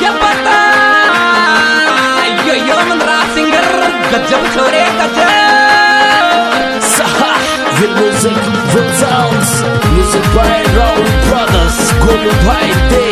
पता यो मंदरा सिंगर गजब छोरे गजब The music, the sounds, music by Raul Brothers, Golu Bhai Day.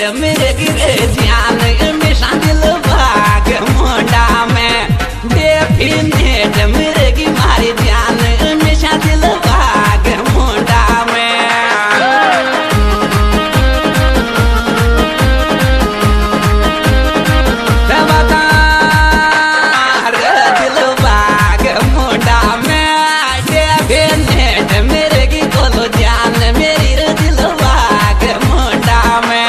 मेरे गिरे ध्यान हमेशा दिल भाग मुंडा में डेफिनेट मेरे की मारी ध्यान हमेशा दिल भाग मुंडा में दिल भाग मुंडा में डेफिनेट मेरे की बोलो ध्यान मेरी दिल भाग मुंडा में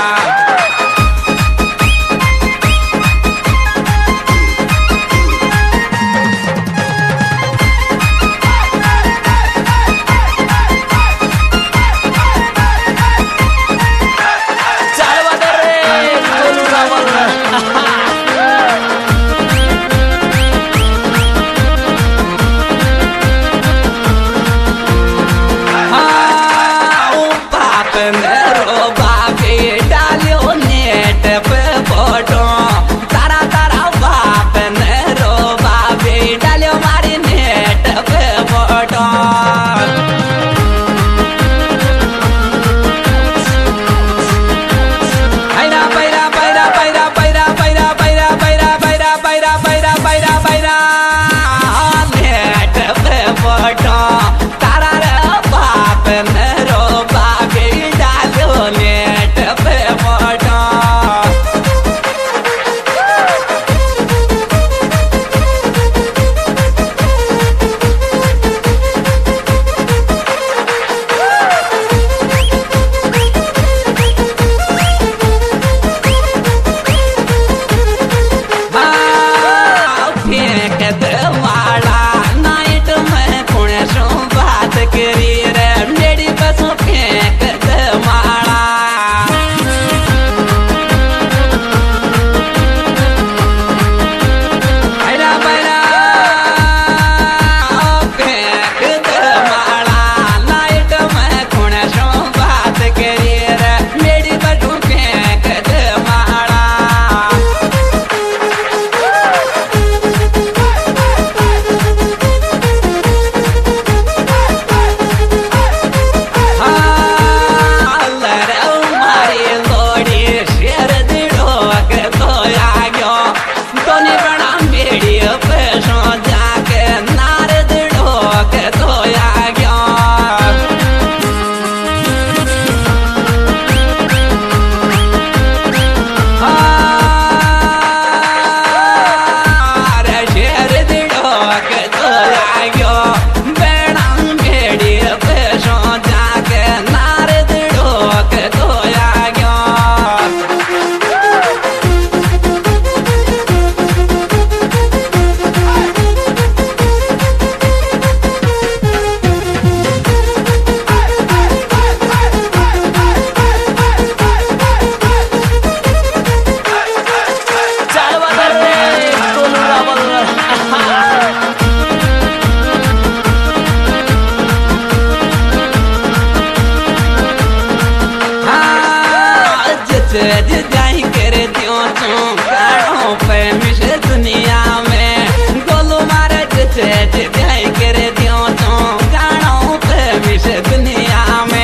जाई कर दियो तू गाड़ों पे मिशे दुनिया में गोलू मारे जैसे जाई कर दियो तू गाड़ों पे मिशे दुनिया में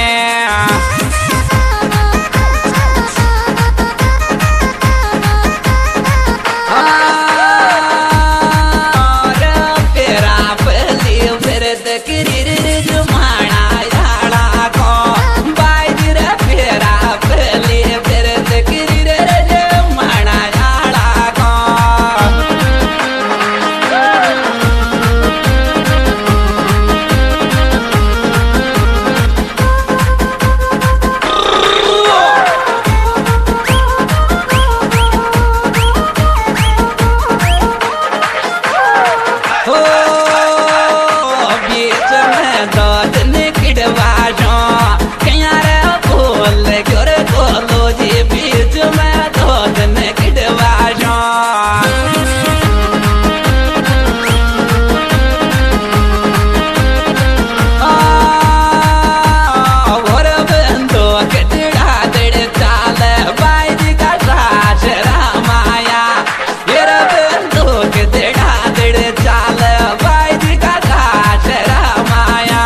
फेरा पहली फिर तकरीर जुमाना याड़ा को बाई रे फेरा पहली फिर तकरीर जुमाना याड़ा को हो बीच में दर्द निकलवा जो कहीं रे बोल कर बोलो जी बीच में दर्द निकलवा जो और बंदो कटड़ा दड़ चाल बाई जी का सास रामाया ये बंदो कटड़ा दड़ चाल बाई जी का सास रामाया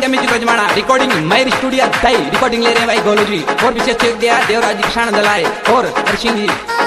इंडिया म्यूजिक रजवाड़ा रिकॉर्डिंग मेरी स्टूडियो दाई रिकॉर्डिंग ले रहे हैं भाई गोलू जी और विशेष चेक दिया देवराज जी किसान दलाए और हरसिंह जी